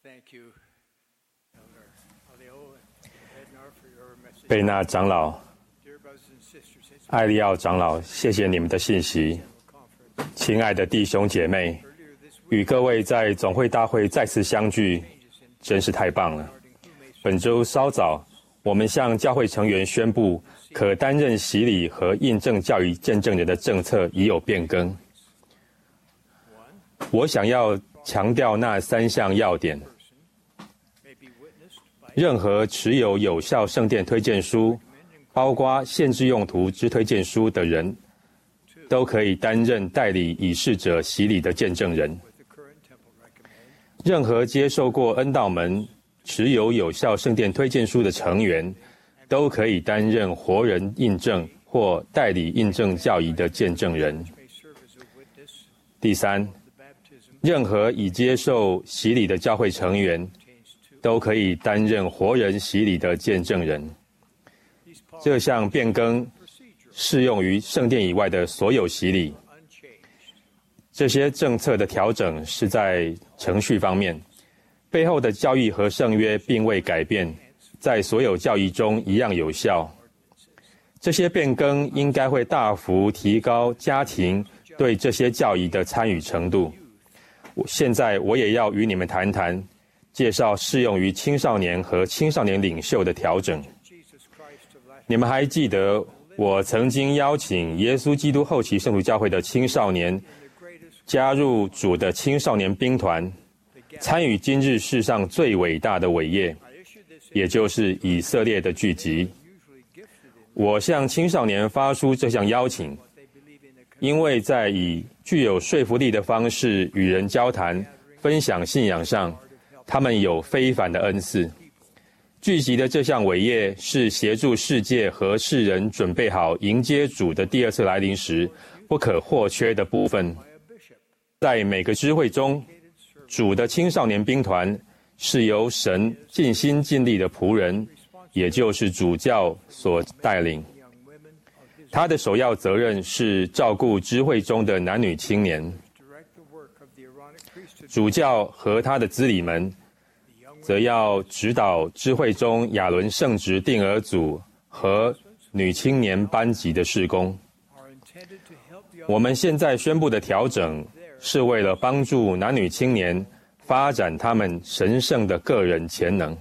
贝纳长老、艾利奥长老，谢谢你们的信息。亲爱的弟兄姐妹，与各位在总会大会再次相聚，真是太棒了。本周稍早，我们向教会成员宣布，可担任洗礼和印证教育见证人的政策已有变更。我想要强调那3项要点：任何持有有效圣殿推荐书，包括限制用途之推荐书的人，都可以担任代理已逝者洗礼的见证人。任何接受过恩道门持有有效圣殿推荐书的成员，都可以担任活人印证或代理印证教义的见证人。第3，任何已接受洗礼的教会成员，都可以担任活人洗礼的见证人。这项变更适用于圣殿以外的所有洗礼。这些政策的调整是在程序方面，背后的教义和圣约并未改变，在所有教义中一样有效。这些变更应该会大幅提高家庭对这些教义的参与程度。现在我也要与你们谈谈，介绍适用于青少年和青少年领袖的调整。你们还记得我曾经邀请耶稣基督后期圣徒教会的青少年加入主的青少年兵团，参与今日世上最伟大的伟业，也就是以色列的聚集。我向青少年发出这项邀请，因为在以具有说服力的方式与人交谈、分享信仰上，他们有非凡的恩赐。聚集的这项伟业是协助世界和世人准备好迎接主的第2次来临时不可或缺的部分。在每个支会中，主的青少年兵团是由神尽心尽力的仆人，也就是主教所带领。他的首要责任是照顾支会中的男女青年。主教和他的资理们则要指导支会中亚伦圣职定额组和女青年班级的事工。我们现在宣布的调整是为了帮助男女青年发展他们神圣的个人潜能。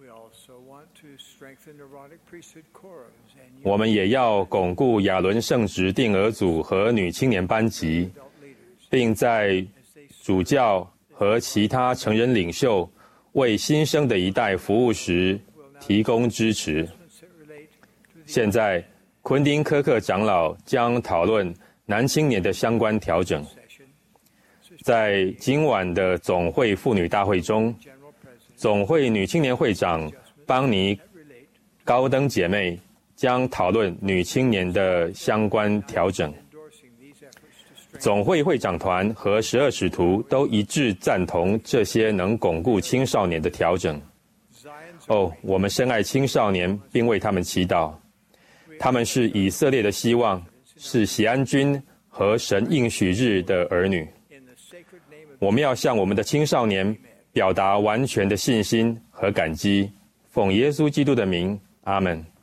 我们也要巩固亚伦圣职定额组和女青年班级，并在主教和其他成人领袖为新生的一代服务时提供支持。现在，昆丁科克长老将讨论男青年的相关调整。在今晚的总会妇女大会中，总会女青年会长邦尼高登姐妹将讨论女青年的相关调整。总会会长团和12使徒都一致赞同这些能巩固青少年的调整。我们深爱青少年，并为他们祈祷。他们是以色列的希望，是锡安君和神应许日的儿女。我们要向我们的青少年表达完全的信心和感激。奉耶稣基督的名，阿们。